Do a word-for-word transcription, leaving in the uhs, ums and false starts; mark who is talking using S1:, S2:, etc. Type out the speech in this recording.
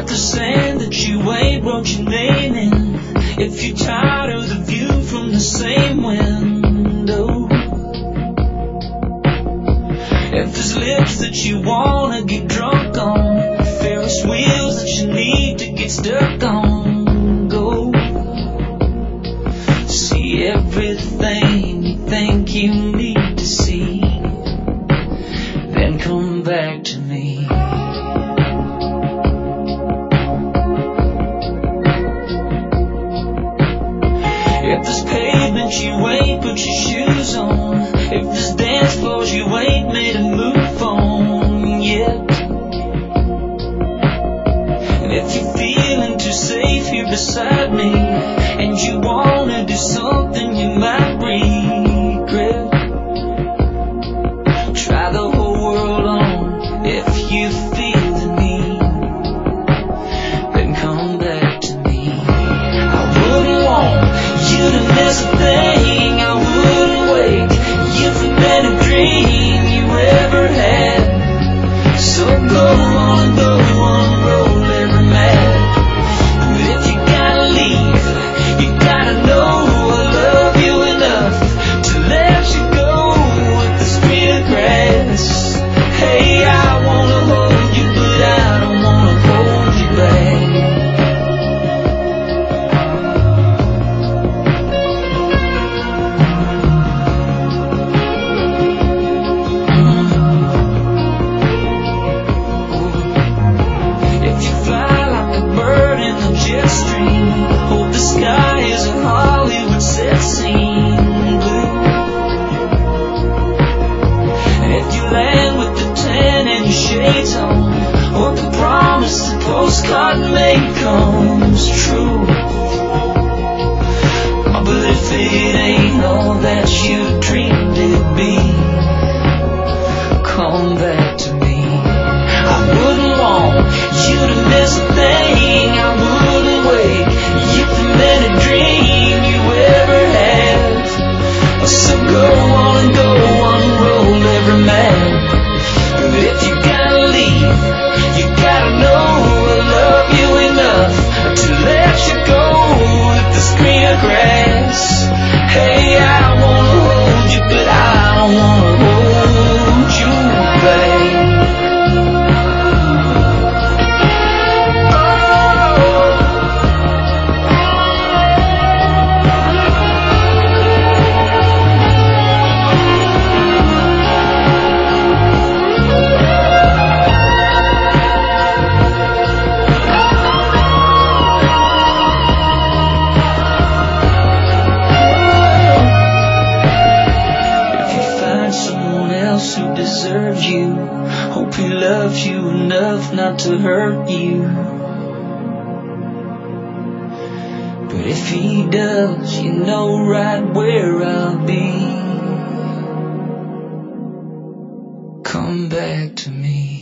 S1: Got the sand that you ain't wrote your name in. If you're tired of the view from the same window, if there's lips that you wanna get drunk on, Ferris wheels that you need to get stuck on, go see everything you think you need to see, then come back to me. If there's pavement you ain't put your shoes on, if there's dance floors you ain't made a move on yet, and if you're feeling too safe here beside me, and you wanna do something you might regret, try the whole world on if you feel the need, then come back to me. I wouldn't want you to miss a thing, I wouldn't wake you from any dream you ever had. So go on, go on, roll every man. But if you gotta leave, you gotta know I love you enough to let you go with this green grass. Hey, I wanna hold you, but I don't wanna hold you back. Jet stream, hope the sky is a Hollywood set scene blue. And if you land with the tan and your shades on, hope the promise the postcard made comes true. But if it ain't all that you dreamed it'd be, come back to me. I wouldn't want you to miss a thing, I wouldn't wake you from any dream you ever had. So go on and go on, roll every man. But if you gotta leave, you gotta know I love you enough to let you go with this greener grass. Hey, I wanna hold you, but I don't wanna hold you back. Hope he loves you enough not to hurt you. But if he does, you know right where I'll be. Come back to me.